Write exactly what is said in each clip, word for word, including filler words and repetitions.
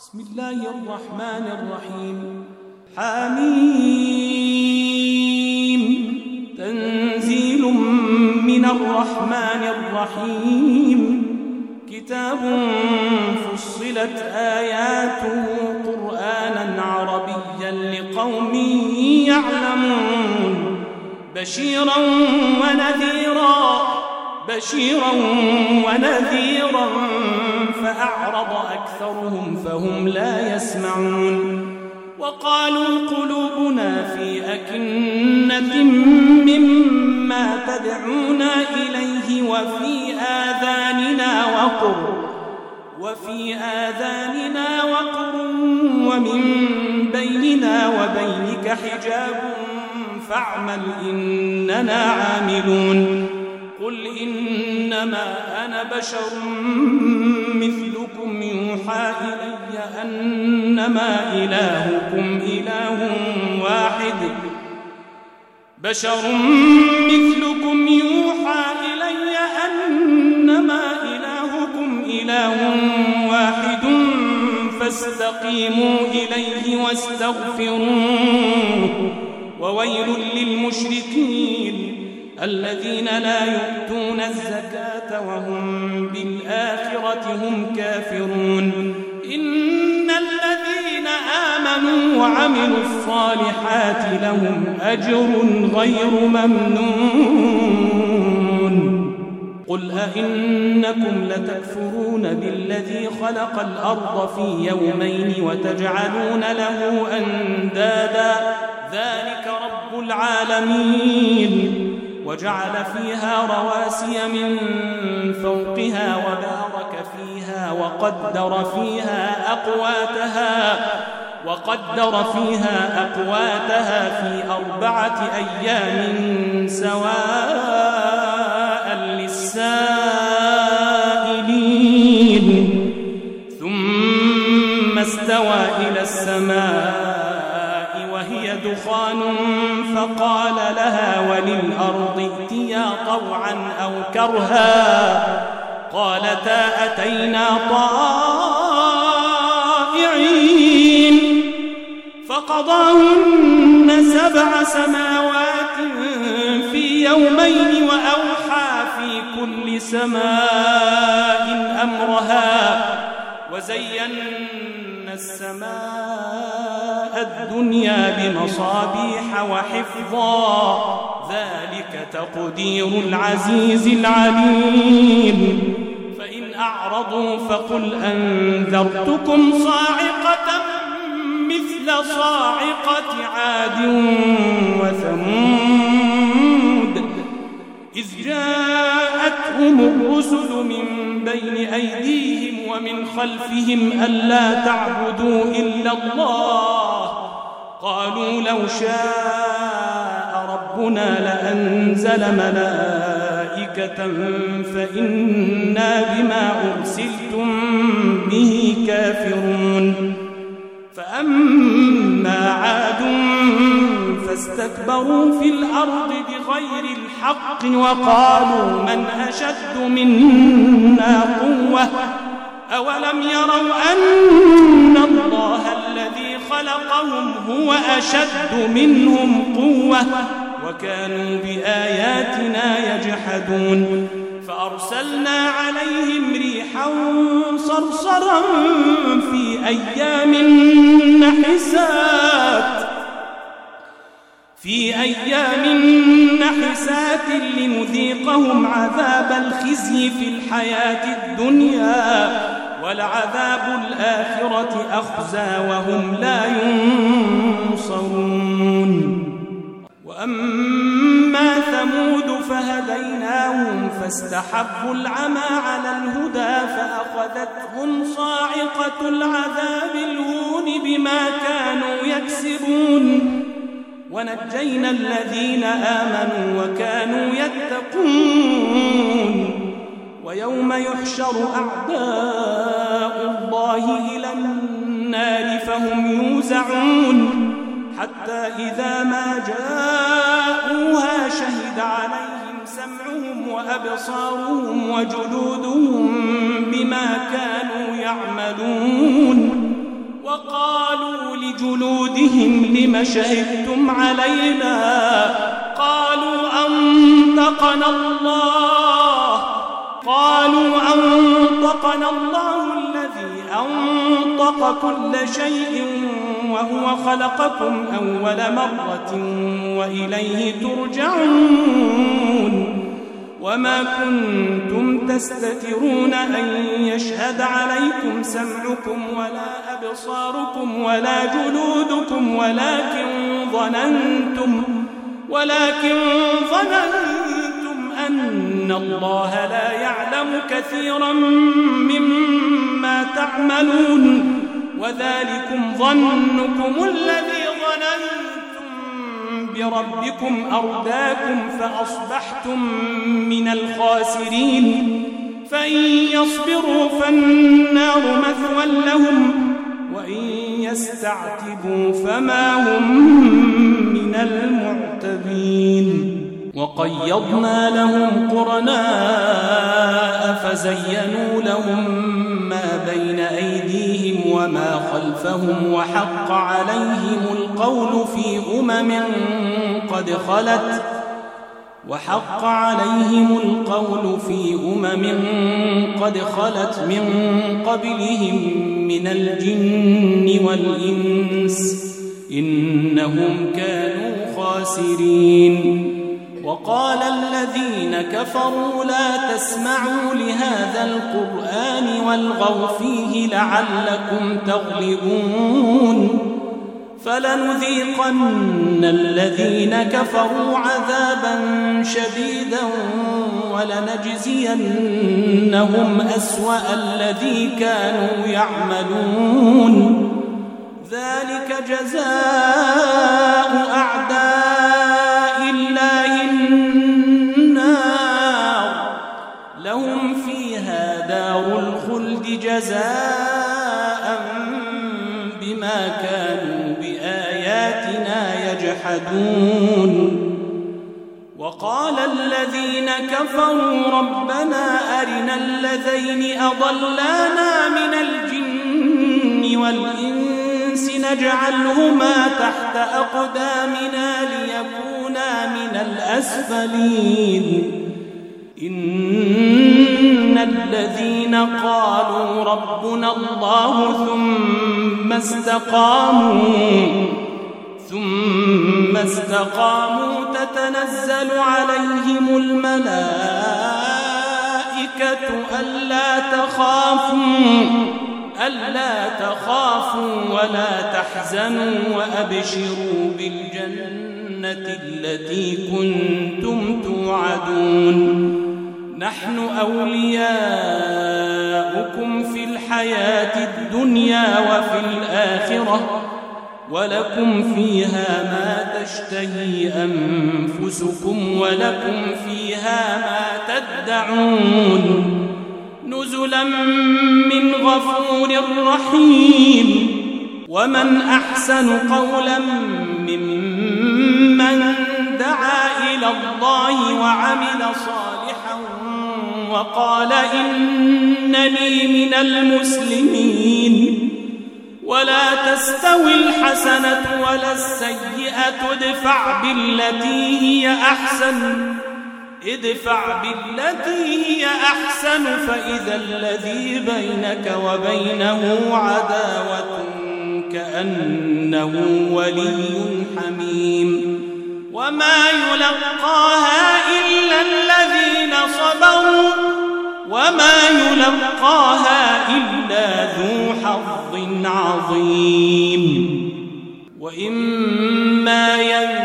بسم الله الرحمن الرحيم. حميم تنزيل من الرحمن الرحيم. كتاب فصلت آياته قرآنا عربيا لقوم يعلمون بشيرا ونذيرا بشيرا ونذيرا فأعرض أكثرهم فهم لا يسمعون. وقالوا قلوبنا في أكنة مما تدعونا إليه وفي آذاننا وقر وفي آذاننا وقر ومن بيننا وبينك حجاب فاعمل إننا عاملون. قل إنما أنا بشر مثلكم يوحى إلي أنما إلهكم إله واحد بشر مثلكم يوحى إلي أنما إلهكم إله واحد فاستقيموا إليه واستغفروه. وويل للمشركين الذين لا يؤتون الزكاة وهم بالآخرة هم كافرون. إن الذين آمنوا وعملوا الصالحات لهم أجر غير ممنون. قل أئنكم لتكفرون بالذي خلق الأرض في يومين وتجعلون له أندادا ذلك رب العالمين. وجعل فيها رواسي من فوقها وبارك فيها وقدر فيها أقواتها وقدر فيها أقواتها في أربعة أيام سواء للسائلين. ثم استوى إلى السماء وهي دخان فقال لها وللأرض ائتيا طوعا أو كرها قالتا أتينا طائعين. فقضاهن سبع سماوات في يومين وأوحى في كل سماء أمرها وزينا السماء الدنيا بمصابيح وحفظا ذلك تقدير العزيز العليم. فإن أعرضوا فقل أنذرتكم صاعقة مثل صاعقة عاد وثمود إذ جاءتهم الرسل من بين أيديهم ومن خلفهم ألا تعبدوا إلا الله قالوا لو شاء ربنا لأنزل ملائكة فإنا بما أرسلتم به كافرون. فأما عاد فاستكبروا في الأرض بغير الحق وقالوا من أشد منا قوة أولم يروا أن الله الذي خلقهم هو أشد منهم قوة وكانوا بآياتنا يجحدون. فأرسلنا عليهم ريحا صرصرا في أيام نحسات في أيام نحسات لنذيقهم عذاب الخزي في الحياة الدنيا ولعذاب الآخرة أخزى وهم لا ينصرون. وأما ثمود فهديناهم فاستحبوا العمى على الهدى فأخذتهم صاعقة العذاب الهون بما كانوا يكسبون. ونجينا الذين آمنوا وكانوا يتقون. ويوم يحشر أعداء الله إلى النار فهم يوزعون حتى إذا ما جاءوها شهد عليهم سمعهم وأبصارهم وجلودهم بما كانوا يعملون وقالوا لجلودهم لم شهدتم علينا قالوا أنطقنا الله قالوا أنطقنا الله الذي أنطق كل شيء وهو خلقكم أول مرة وإليه ترجعون وما كنتم تستترون أن يشهد عليكم سمعكم ولا أبصاركم ولا جلودكم ولكن ظننتم ولكن ظننتم أن الله لا يعلم كثيرا مما تعملون وذلكم ظنكم الذي ظننتم بربكم أرداكم فأصبحتم من الخاسرين فإن يصبروا فالنار مثوى لهم وإن يستعتبوا فما هم من المعتبين وقيضنا لهم قرناء فزينوا لهم ما بين أيديهم وما خلفهم وحق عليهم القول في أمم قد خلت وحق عليهم القول في أمم قد خلت من قبلهم من الجن والإنس إنهم كانوا خاسرين وقال الذين كفروا لا تسمعوا لهذا القرآن والغوا فيه لعلكم تغلبون فلنذيقن الذين كفروا عذابا شديدا ولنجزينهم أسوأ الذي كانوا يعملون ذلك جزاء أعداء الله النار لهم فيها دار الخلد جزاء بما كانوا بآياتنا يجحدون وقال الذين كفروا ربنا أرنا الذين أضلانا من الجن والإنس نجعلهما تحت أقدامنا ليكونا من الأسفلين إن الذين قالوا ربنا الله ثم استقاموا ثم استقاموا تتنزل عليهم الملائكة ألا تخافوا ألا تخافوا ولا تحزنوا وأبشروا بالجنة التي كنتم توعدون نحن أولياؤكم في الحياة الدنيا وفي الآخرة ولكم فيها ما تشتهي أنفسكم ولكم فيها ما تدعون نزلا من غفور رحيم ومن أحسن قولا ممن دعا إلى الله وعمل صالحا وقال إنني من المسلمين ولا تستوي الحسنة ولا السيئة ادفع بالتي هي أحسن ادفع بالتي هي أحسن فإذا الذي بينك وبينه عداوة كأنه ولي حميم وما يلقاها إلا الذين صبروا وما يلقاها إلا ذو حظ عظيم وإما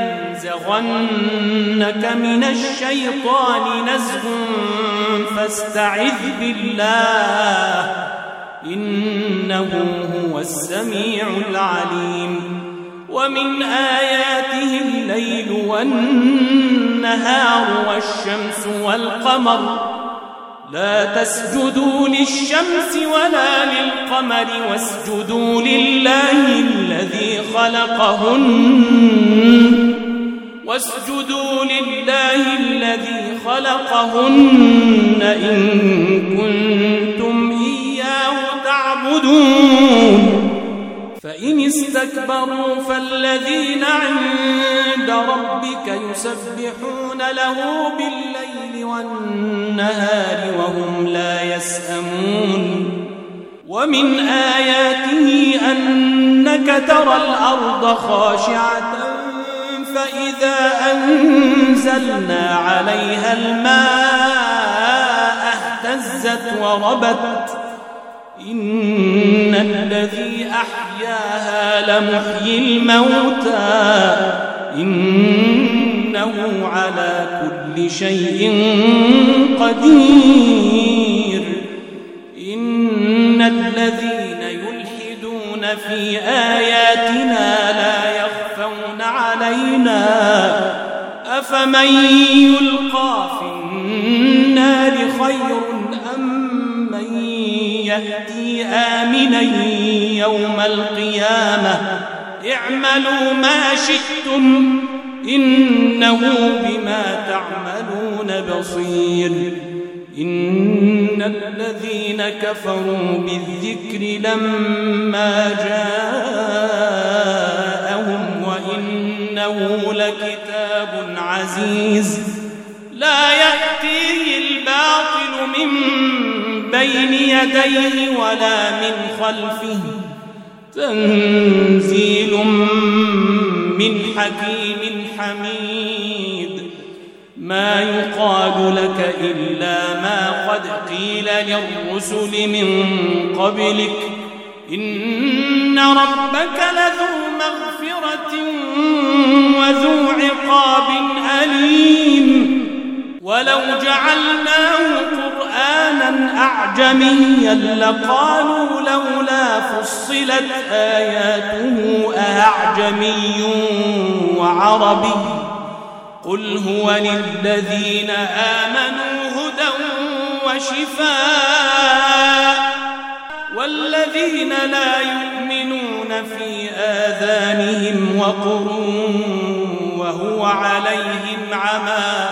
ينزغنك من الشيطان نزغ فاستعذ بالله إنه هو السميع العليم ومن آياته الليل والنهار والشمس والقمر لا تسجدوا للشمس ولا للقمر واسجدوا لله الذي خلقهن واسجدوا لله الذي خلقهن إن كنتم إياه تعبدون فإن استكبروا فالذين عند ربك يسبحون له بالليل والنهار وهم لا يسأمون ومن آياته أنك ترى الأرض خاشعة فإذا أنزلنا عليها الماء اهتزت وربت إن الذي أحياها لمحيي الموتى إنه على كل شيء قدير إن الذين يلحدون في آياتنا لا يخفون علينا أفمن يلقى في النار خير أم من يأتي آمنا يوم القيامة اعملوا ما شئتم إنه بما تعملون بصير إن الذين كفروا بالذكر لما جاءهم وإنه لكتاب عزيز لا يأتيه الباطل من بين يديه ولا من خلفه تنزيل من حكيم حميد ما يقال لك إلا ما قد قيل للرسل من قبلك إن ربك لذو مغفرة وذو عقاب أليم ولو جعلناه قرآنا أعجميا لقالوا لولا فصلت آياته أعجمي وعربي قل هو للذين آمنوا هدى وشفاء والذين لا يؤمنون في آذانهم وقر وهو عليهم عمى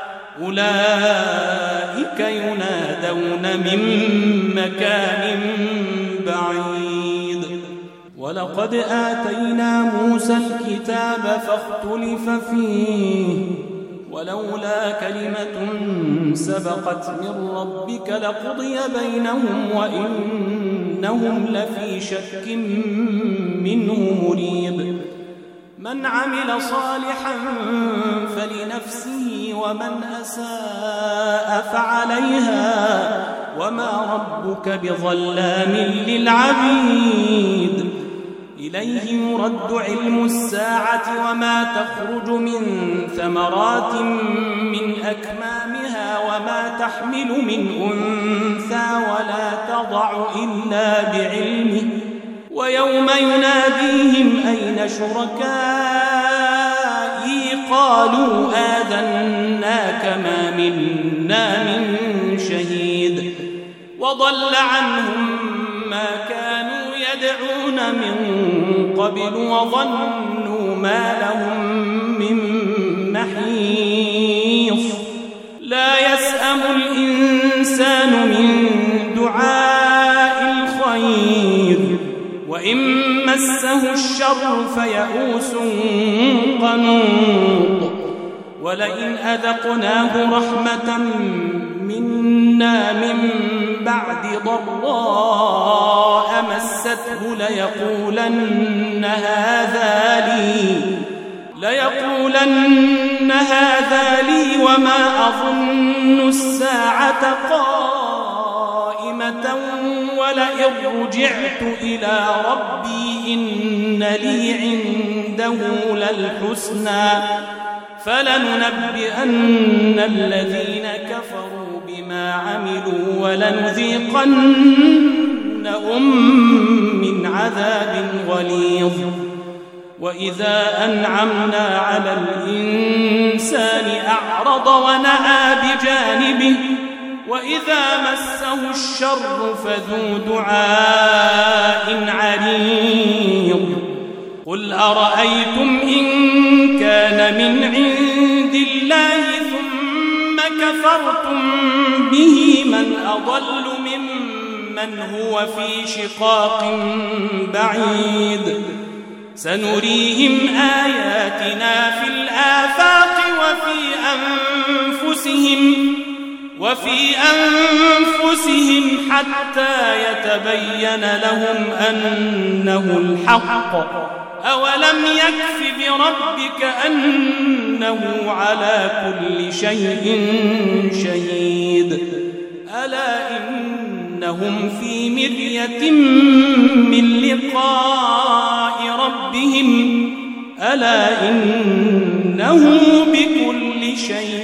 أولئك ينادون من مكان بعيد ولقد آتينا موسى الكتاب فاختلف فيه ولولا كلمة سبقت من ربك لقضي بينهم وإنهم لفي شك منه مريب من عمل صالحا فلنفسه ومن أساء فعليها وما ربك بظلام للعبيد إليه يرد علم الساعة وما تخرج من ثمرات من أكمامها وما تحمل من أنثى ولا تضع إلا بعلمه ويوم يناديهم أين شركائي قالوا آذناك ما منا من شهيد وضل عنهم ما كانوا يدعون من قبل وظنوا ما لهم من محيص لا يسأم الإنسان من دعاء الخير وإن مسه الشر فيئوس قنوط ولئن أذقناه رحمة منا من بعد ضراء مسته ليقولن هذا لي ليقولن هذا لي وما أظن الساعة قائمة ولئن رجعت إلى ربي إن لي عنده للحسنى فلننبئن الذين كفروا بما عملوا ولنذيقنهم من عذاب غليظ وإذا أنعمنا على الإنسان أعرض ونأى بجانبه وإذا مسه الشر فذو دعاء عريض قل أرأيتم إن كان من عند الله ثم كفرتم به من أضل ممن من هو في شقاق بعيد سنريهم آياتنا في الآفاق وفي أنفسهم وفي أنفسهم حتى يتبين لهم أنه الحق أولم يكف بربك أنه على كل شيء شهيد ألا إنهم في مرية من لقاء ربهم ألا إنه بكل شيء